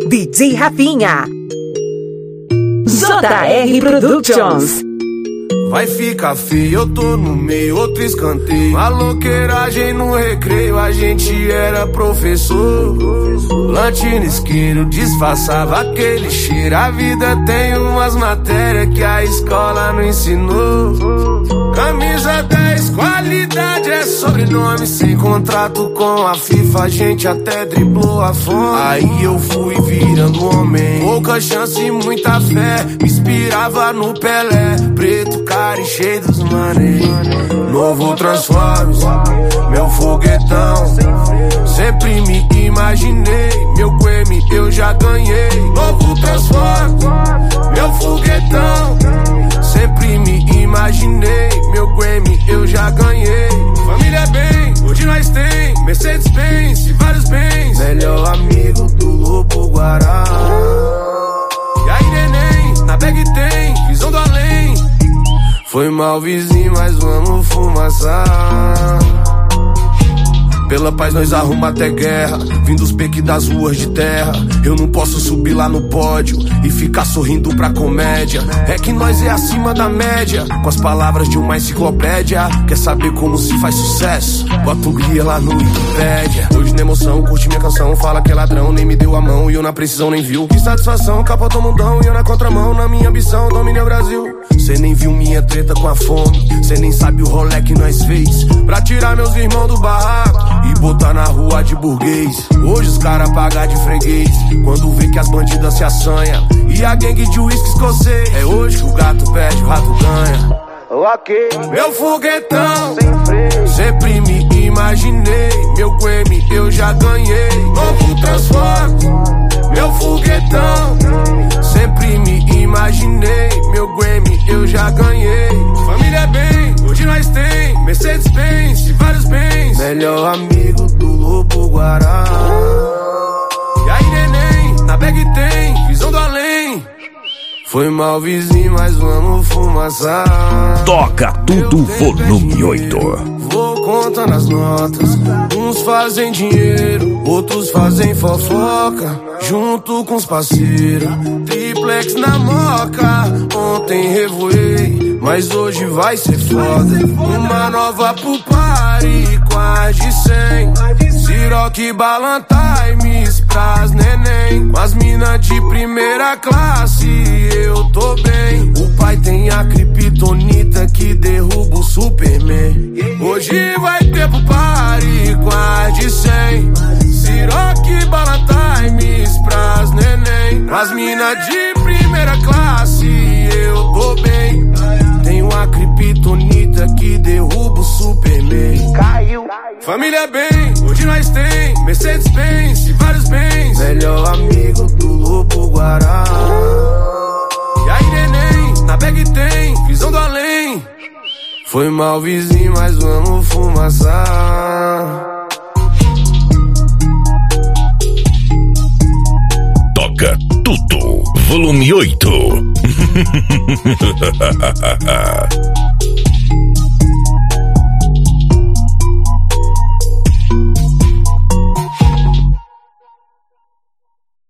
DJ Rafinha. JR Productions. Vai ficar feio, eu tô no meio, outro escanteio. Maloqueiragem no recreio, a gente era professor. Lanche no isqueiro, disfarçava aquele cheiro. A vida tem umas matérias que a escola não ensinou. Camisa 10, qualidade é sobrenome. Sem contrato com a FIFA, a gente até driblou a fome. Aí eu fui virando homem, pouca chance e muita fé. Me inspirava no Pelé, preto, cara e cheio dos mané. Novo Transformers, meu foguetão. Sempre me imaginei, meu Grammy eu já ganhei. Novo Transformers, meu foguetão. Sempre me imaginei, meu Grammy eu já ganhei. Família bem, hoje nós tem Mercedes-Benz e vários bens. Melhor amigo do Lobo Guará. E aí neném, na bag tem visão do além. Foi mal vizinho, mas vamos fumaçar. Pela paz nós arruma até guerra, vindo os peques das ruas de terra. Eu não posso subir lá no pódio e ficar sorrindo pra comédia. É que nós é acima da média, com as palavras de uma enciclopédia. Quer saber como se faz sucesso? Bota o guia lá no Wikipédia. Hoje na emoção, curte minha canção, fala que é ladrão, nem me deu a mão e eu na precisão nem viu. Que satisfação, capotou o mundão e eu na contramão. Na minha ambição, dominei o Brasil. Cê nem viu minha treta com a fome, cê nem sabe o rolê que nós fez pra tirar meus irmãos do barraco e botar na rua de burguês. Hoje os caras pagam de freguês quando vê que as bandidas se assanha e a gangue de uísque escocês. É hoje que o gato perde, o rato ganha. Okay. Meu foguetão, sempre me imaginei, meu Grammy eu já ganhei. Novo Transformers, meu foguetão. Sempre me imaginei, meu Grammy eu já ganhei. Família bem, hoje nós tem Mercedes-Benz e vários bens. Melhor amigo do Lobo Guará. E aí neném, na bag tem visão do além. Foi mal vizinho, mas vamos fumaçar. Toca tudo volume 8. Vou contando as notas. Uns fazem dinheiro, outros fazem fofoca. Junto com os parceiros, triplex na moca. Ontem revoei, mas hoje vai ser foda. Uma nova pro party, quase 100. Siroque, Ballantimes pras neném. Com as minas de primeira classe, eu tô bem. O pai tem a criptonita que derruba o Superman. Hoje vai ter pro party, quase 100. Siroque, Ballantimes pras neném. Com as minas de primeira classe, eu tô bem. Tenho a criptonita que derruba o Superman. Caiu. Família bem, hoje nós tem Mercedes-Benz e vários bens. Melhor amigo do Lobo Guará. E aí neném, na bag tem visão do além. Foi mal vizinho, mas vamos fumaçar. Toca tudo, volume 8.